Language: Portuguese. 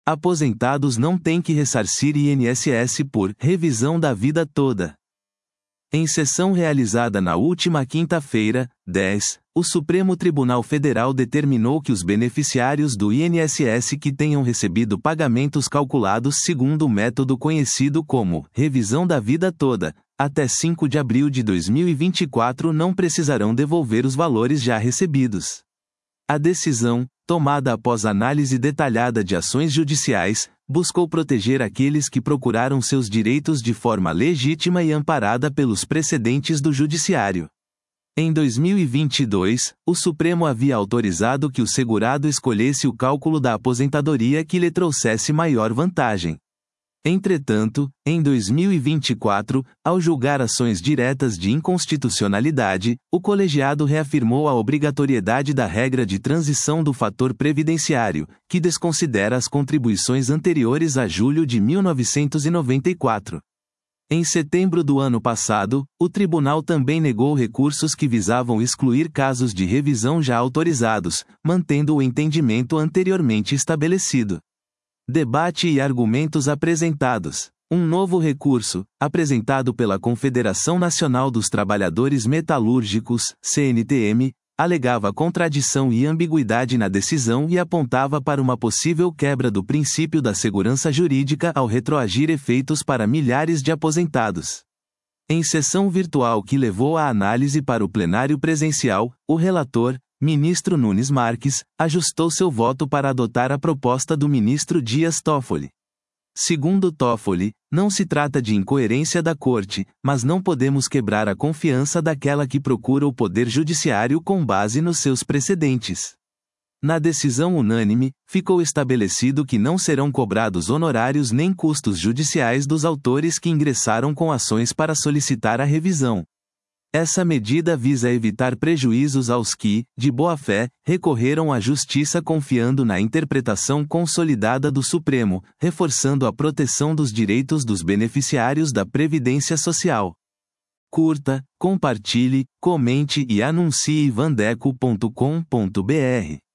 Aposentados não têm que ressarcir INSS por revisão da vida toda. Em sessão realizada na última quinta-feira, 10, o Supremo Tribunal Federal determinou que os beneficiários do INSS que tenham recebido pagamentos calculados segundo o método conhecido como revisão da vida toda, até 5 de abril de 2024 não precisarão devolver os valores já recebidos. A decisão, tomada após análise detalhada de ações judiciais, buscou proteger aqueles que procuraram seus direitos de forma legítima e amparada pelos precedentes do Judiciário. Em 2022, o Supremo havia autorizado que o segurado escolhesse o cálculo da aposentadoria que lhe trouxesse maior vantagem. Entretanto, em 2024, ao julgar ações diretas de inconstitucionalidade, o colegiado reafirmou a obrigatoriedade da regra de transição do fator previdenciário, que desconsidera as contribuições anteriores a julho de 1994. Em setembro do ano passado, o tribunal também negou recursos que visavam excluir casos de revisão já autorizados, mantendo o entendimento anteriormente estabelecido. Debate e argumentos apresentados. Um novo recurso, apresentado pela Confederação Nacional dos Trabalhadores Metalúrgicos, CNTM, alegava contradição e ambiguidade na decisão e apontava para uma possível quebra do princípio da segurança jurídica ao retroagir efeitos para milhares de aposentados. Em sessão virtual que levou a análise para o plenário presencial, o relator, ministro Nunes Marques, ajustou seu voto para adotar a proposta do ministro Dias Toffoli. Segundo Toffoli, não se trata de incoerência da Corte, mas não podemos quebrar a confiança daquela que procura o Poder Judiciário com base nos seus precedentes. Na decisão unânime, ficou estabelecido que não serão cobrados honorários nem custos judiciais dos autores que ingressaram com ações para solicitar a revisão. Essa medida visa evitar prejuízos aos que, de boa-fé, recorreram à Justiça confiando na interpretação consolidada do Supremo, reforçando a proteção dos direitos dos beneficiários da Previdência Social. Curta, compartilhe, comente e anuncie vandeco.com.br.